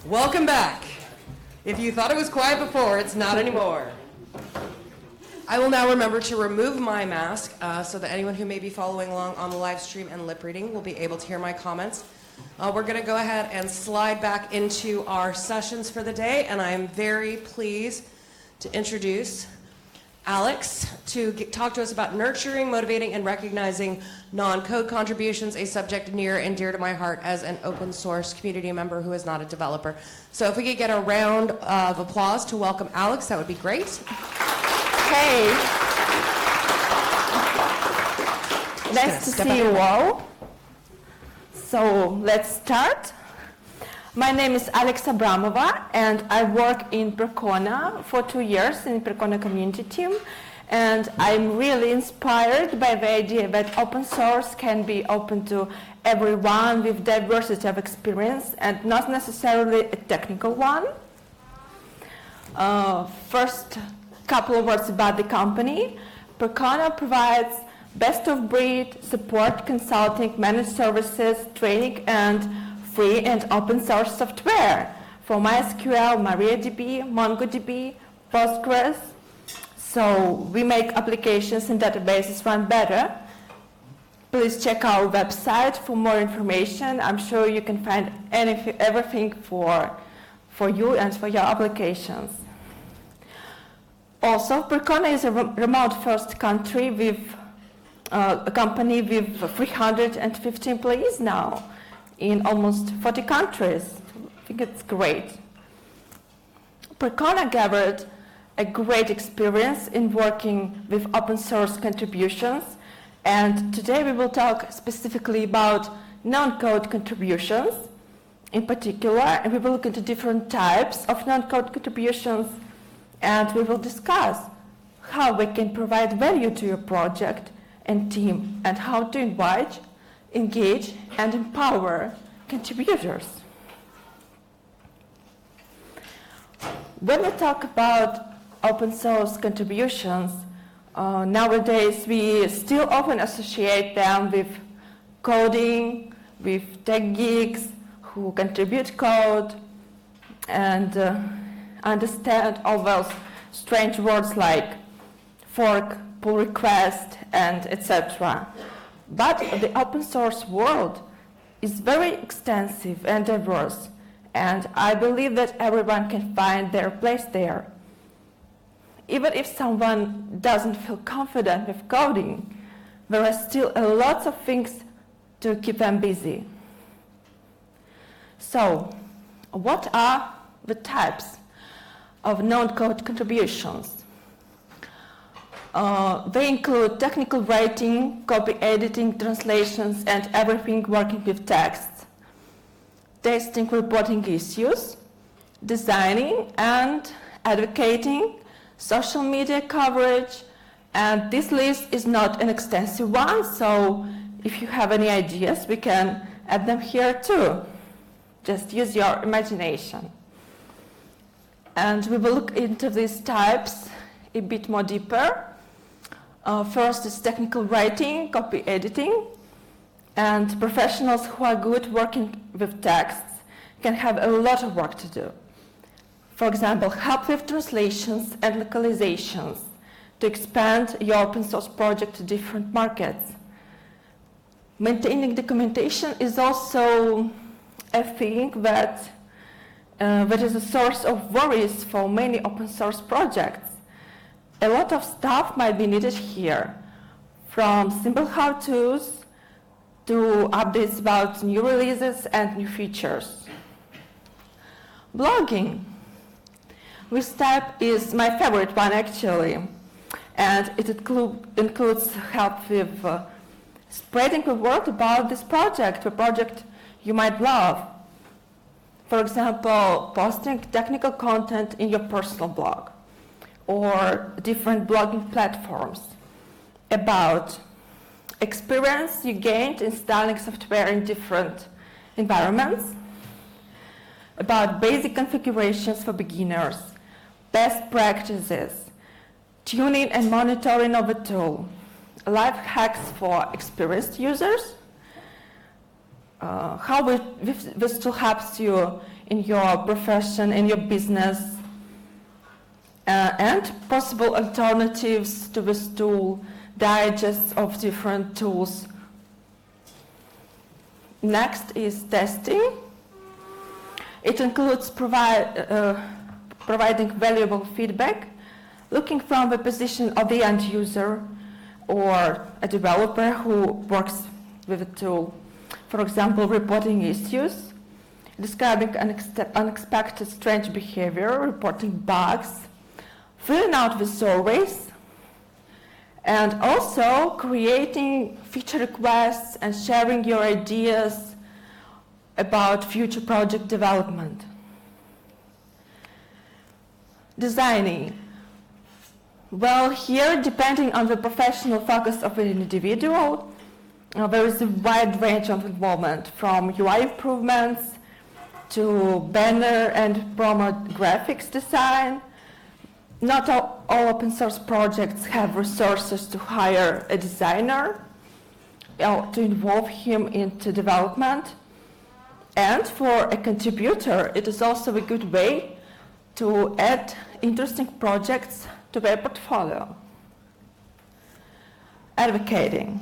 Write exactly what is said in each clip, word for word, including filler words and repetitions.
Welcome back. If you thought it was quiet before, it's not anymore. I will now remember to remove my mask uh, so that anyone who may be following along on the live stream and lip reading will be able to hear my comments. Uh, we're going to go ahead and slide back into our sessions for the day, and I am very pleased to introduce Alex to get, talk to us about nurturing, motivating, and recognizing non-code contributions, a subject near and dear to my heart as an open source community member who is not a developer. So if we could get a round of applause to welcome Alex, that would be great. Hey. Nice to see you all. So let's start. My name is Alex Abramova, and I work in Percona for two years in Percona community team. And I'm really inspired by the idea that open source can be open to everyone with diversity of experience and not necessarily a technical one. Uh, first, couple of words about the company. Percona provides best-of-breed support, consulting, managed services, training, and free and open source software for MySQL, MariaDB, MongoDB, Postgres. So we make applications and databases run better. Please check our website for more information. I'm sure you can find anything, everything for, for you and for your applications. Also, Percona is a remote-first country with uh, a company with three hundred fifty employees now in almost forty countries. I think it's great. Percona gathered a great experience in working with open source contributions, and today we will talk specifically about non-code contributions in particular, and we will look into different types of non-code contributions, and we will discuss how we can provide value to your project and team, and how to invite, engage, and empower contributors. When we talk about open source contributions, uh, nowadays we still often associate them with coding, with tech geeks who contribute code, and uh, understand all those strange words like fork, pull request, and et cetera. But the open source world is very extensive and diverse, and I believe that everyone can find their place there. Even if someone doesn't feel confident with coding, there are still a lot of things to keep them busy. So, what are the types of non-code contributions? Uh, they include technical writing, copy editing, translations, and everything working with text, testing, reporting issues, designing and advocating, social media coverage, and this list is not an extensive one, so if you have any ideas, we can add them here too. Just use your imagination. And we will look into these types a bit more deeper. Uh, first is technical writing, copy editing, and professionals who are good working with texts can have a lot of work to do. For example, help with translations and localizations to expand your open source project to different markets. Maintaining documentation is also a thing that, uh, that is a source of worries for many open source projects. A lot of stuff might be needed here, from simple how-tos to updates about new releases and new features. Blogging. This type is my favorite one, actually, and it include, includes help with uh, spreading the word about this project, a project you might love. For example, posting technical content in your personal blog, or different blogging platforms about experience you gained installing software in different environments, about basic configurations for beginners, best practices, tuning and monitoring of a tool, life hacks for experienced users, uh, how it, this, this tool helps you in your profession, in your business, uh, and possible alternatives to this tool, digests of different tools. Next is testing. It includes provide, uh, providing valuable feedback, looking from the position of the end user or a developer who works with the tool. For example, reporting issues, describing unex- unexpected strange behavior, reporting bugs, filling out the surveys, and also creating feature requests and sharing your ideas about future project development. Designing. Well, here, depending on the professional focus of an individual, uh, there is a wide range of involvement, from U I improvements to banner and promo graphics design. Not all, all open source projects have resources to hire a designer or to involve him into development. And for a contributor, it is also a good way to add interesting projects to their portfolio. Advocating.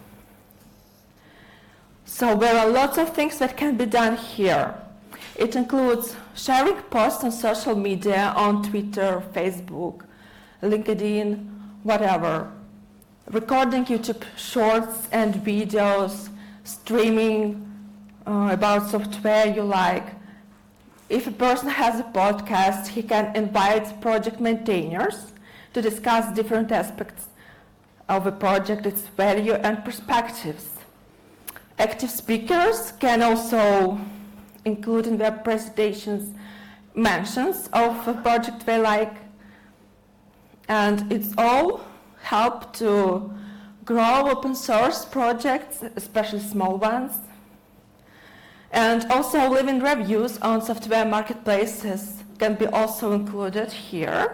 So there are lots of things that can be done here. It includes sharing posts on social media, on Twitter, Facebook, LinkedIn, whatever. Recording YouTube shorts and videos, streaming uh, about software you like. If a person has a podcast, he can invite project maintainers to discuss different aspects of a project, its value and perspectives. Active speakers can also include in their presentations mentions of a project they like. And it's all help to grow open source projects, especially small ones. And also living reviews on software marketplaces can be also included here.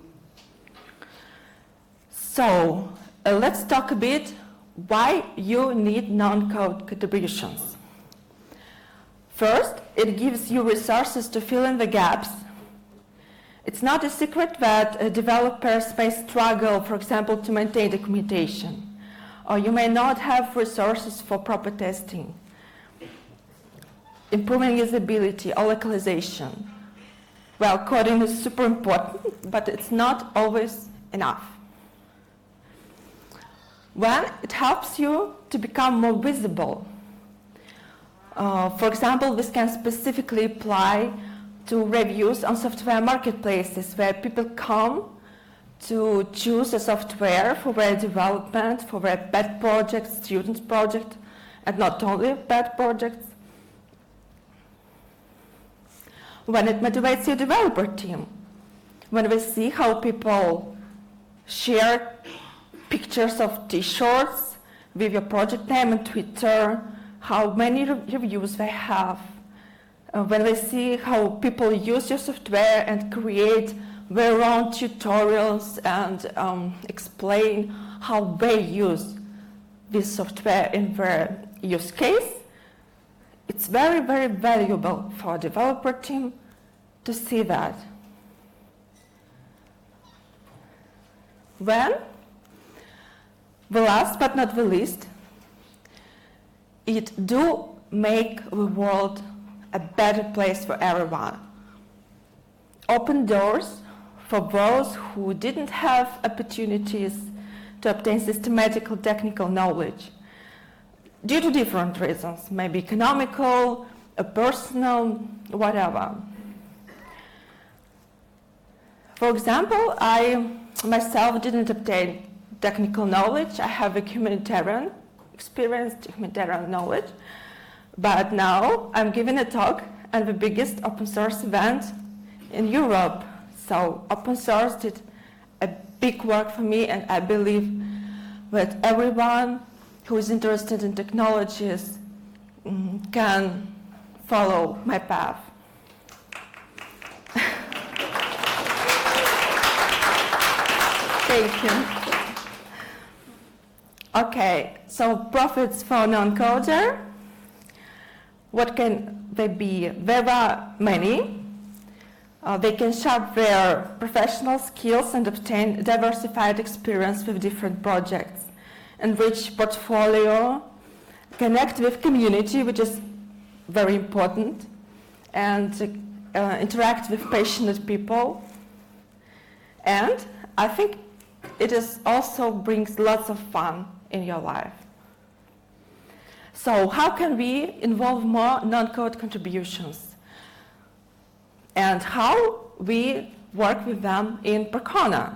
So uh, let's talk a bit why you need non-code contributions. First, it gives you resources to fill in the gaps. It's not a secret that uh, developers may struggle, for example, to maintain documentation, or you may not have resources for proper testing. Improving usability or localization. Well, coding is super important, but it's not always enough. One, it helps you to become more visible. Uh, for example, this can specifically apply to reviews on software marketplaces where people come to choose a software for their development, for their pet projects, students' project, and not only pet projects. When it motivates your developer team, when we see how people share pictures of t-shirts with your project name on Twitter, how many re- reviews they have, uh, when they see how people use your software and create their own tutorials and um, explain how they use this software in their use case, it's very, very valuable for a developer team to see that. Then, the last but not the least, it do make the world a better place for everyone. Open doors for those who didn't have opportunities to obtain systematic or technical knowledge due to different reasons, maybe economical, a personal, whatever. For example, I myself didn't obtain technical knowledge. I have a humanitarian experience, humanitarian knowledge, but now I'm giving a talk at the biggest open source event in Europe. So open source did a big work for me, and I believe that everyone who is interested in technologies um, can follow my path. Thank you. Okay, so profits for non-coder. What can they be? There are many. Uh, they can sharpen their professional skills and obtain diversified experience with different projects, enrich portfolio, connect with community, which is very important, and uh, interact with passionate people. And I think it is also brings lots of fun in your life. So how can we involve more non-code contributions? And how we work with them in Percona?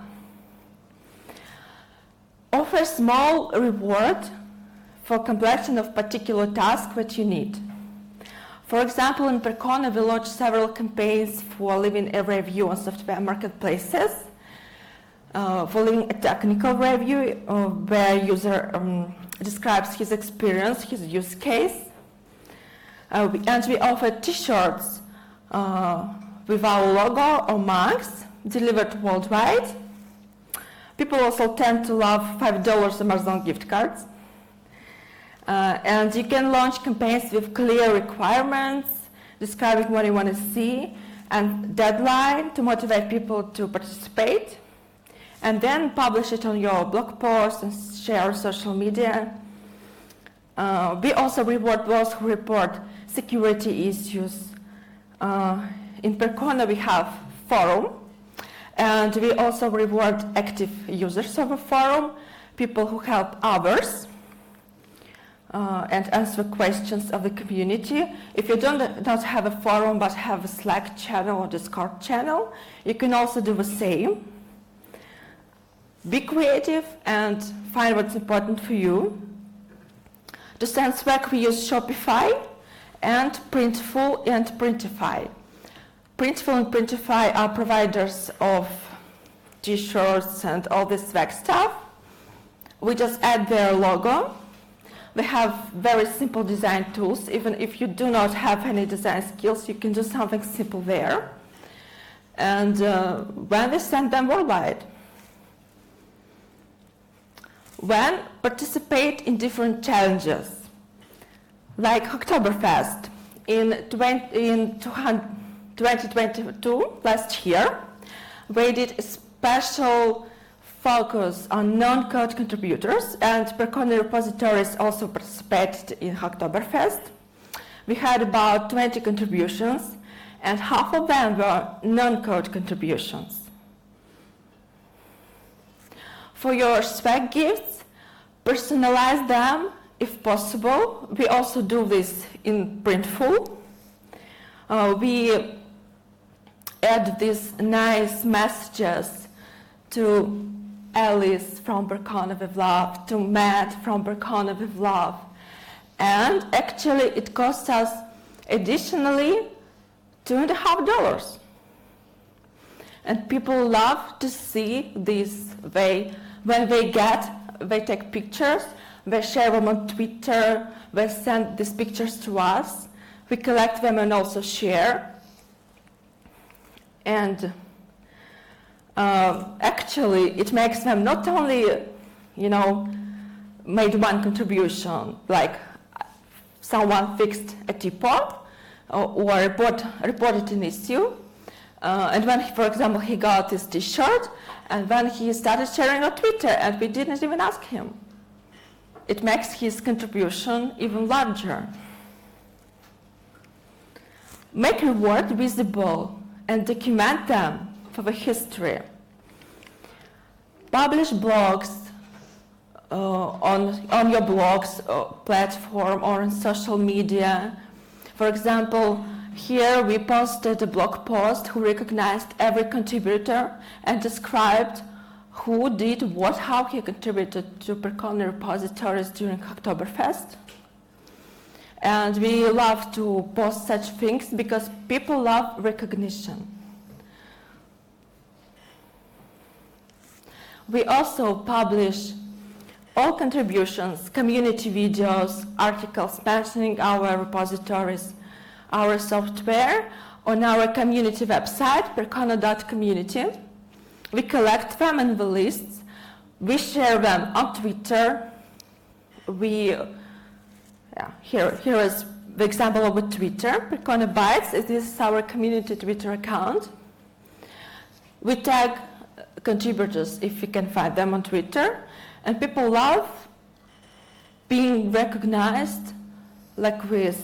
Offer small reward for completion of particular task that you need. For example, in Percona, we launched several campaigns for leaving a review on software marketplaces, uh, for leaving a technical review uh, where user um, describes his experience, his use case. Uh, we, and we offer t-shirts uh, with our logo or mugs delivered worldwide. People also tend to love five dollar Amazon gift cards. Uh, and you can launch campaigns with clear requirements, describing what you want to see, and deadline to motivate people to participate, and then publish it on your blog post and share on social media. Uh, we also reward those who report security issues. Uh, in Percona we have forum, and we also reward active users of a forum, people who help others. Uh, and answer questions of the community. If you don't not have a forum but have a Slack channel or Discord channel, you can also do the same. Be creative and find what's important for you. To send Slack, we use Shopify and Printful and Printify. Printful and Printify are providers of t-shirts and all this Slack stuff. We just add their logo. They have very simple design tools. Even if you do not have any design skills, you can do something simple there. And uh, when we send them worldwide. When participate in different challenges, like Oktoberfest in, twenty, in twenty twenty-two, last year, we did a special focus on non-code contributors, and Percona repositories also participated in Oktoberfest. We had about twenty contributions, and half of them were non-code contributions. For your swag gifts, personalize them if possible. We also do this in Printful. Uh, we add these nice messages to Alice from Percona with Love, to Matt from Percona with Love. And actually it costs us additionally two and a half dollars. And people love to see this. They, when they get, they take pictures, they share them on Twitter, they send these pictures to us, we collect them and also share. And Uh, actually, it makes them not only, you know, made one contribution, like someone fixed a teapot or, or report, reported an issue, uh, and when, he, for example, he got this t-shirt, and then he started sharing on Twitter, and we didn't even ask him. It makes his contribution even larger. Make reward visible and document them for the history. Publish blogs uh, on, on your blogs uh, platform or on social media. For example, here we posted a blog post who recognized every contributor and described who did what, how he contributed to Percona repositories during Oktoberfest. And we love to post such things because people love recognition. We also publish all contributions, community videos, articles mentioning our repositories, our software on our community website, percona dot community. We collect them in the lists. We share them on Twitter. We, yeah, here, here is the example of a Twitter, Percona Bytes. This is our community Twitter account. We tag contributors if we can find them on Twitter, and people love being recognized like this.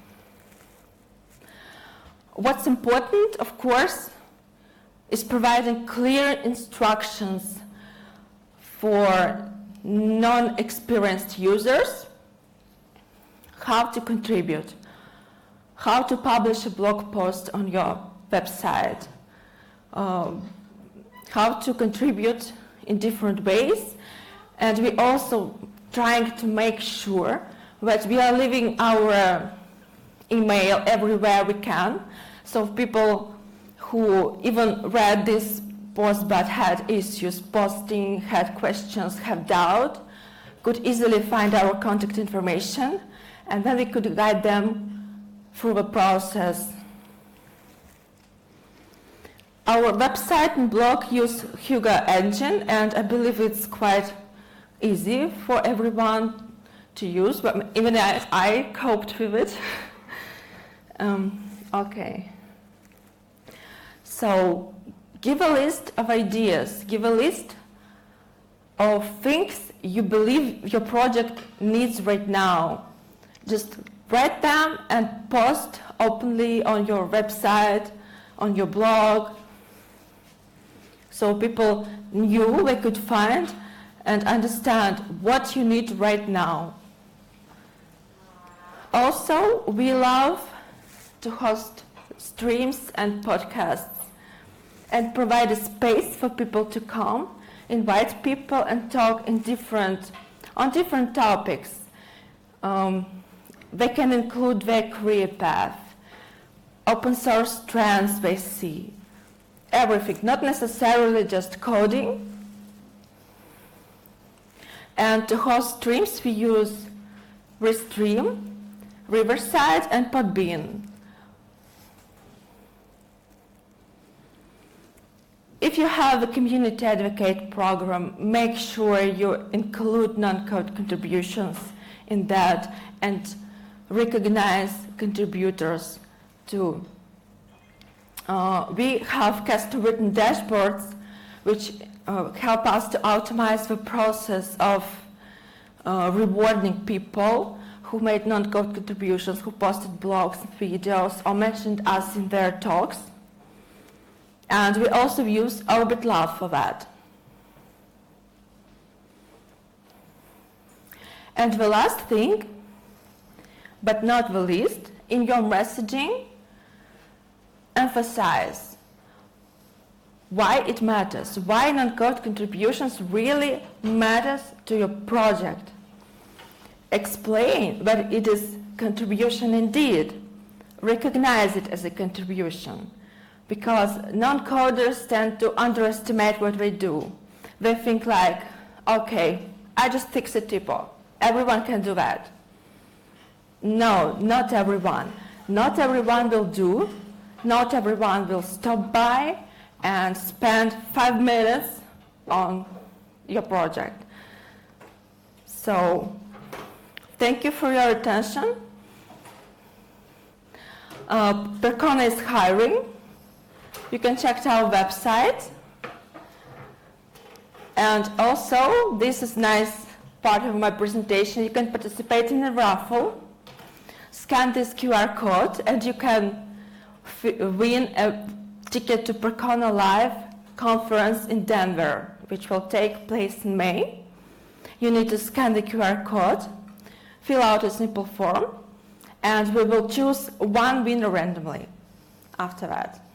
What's important, of course, is providing clear instructions for non-experienced users how to contribute, how to publish a blog post on your website, um, how to contribute in different ways. And we also trying to make sure that we are leaving our email everywhere we can, so people who even read this post but had issues posting, had questions, have doubt, could easily find our contact information, and then we could guide them through the process. Our website and blog use Hugo engine, and I believe it's quite easy for everyone to use, but even I, I coped with it. um, okay. So give a list of ideas, give a list of things you believe your project needs right now. Just write them and post openly on your website, on your blog, so people knew they could find and understand what you need right now. Also, we love to host streams and podcasts and provide a space for people to come, invite people and talk in different, on different topics. Um, they can include their career path, open source trends they see, everything, not necessarily just coding. And to host streams, we use Restream, Riverside, and Podbean. If you have a community advocate program, make sure you include non-code contributions in that and recognize contributors too. Uh, we have custom-written dashboards which uh, help us to optimize the process of uh, rewarding people who made non-code contributions, who posted blogs and videos, or mentioned us in their talks. And we also use Orbit Love for that. And the last thing, but not the least, in your messaging, emphasize why it matters, why non-code contributions really matters to your project. Explain that it is contribution indeed. Recognize it as a contribution, because non-coders tend to underestimate what they do. They think like, okay, I just fix a typo. Everyone can do that. No, not everyone. Not everyone will do. Not everyone will stop by and spend five minutes on your project. So, thank you for your attention. Uh, Percona is hiring. You can check our website. And also, this is nice part of my presentation. You can participate in a raffle. Scan this Q R code and you can win a ticket to Percona Live conference in Denver, which will take place in May. You need to scan the Q R code, fill out a simple form, and we will choose one winner randomly after that.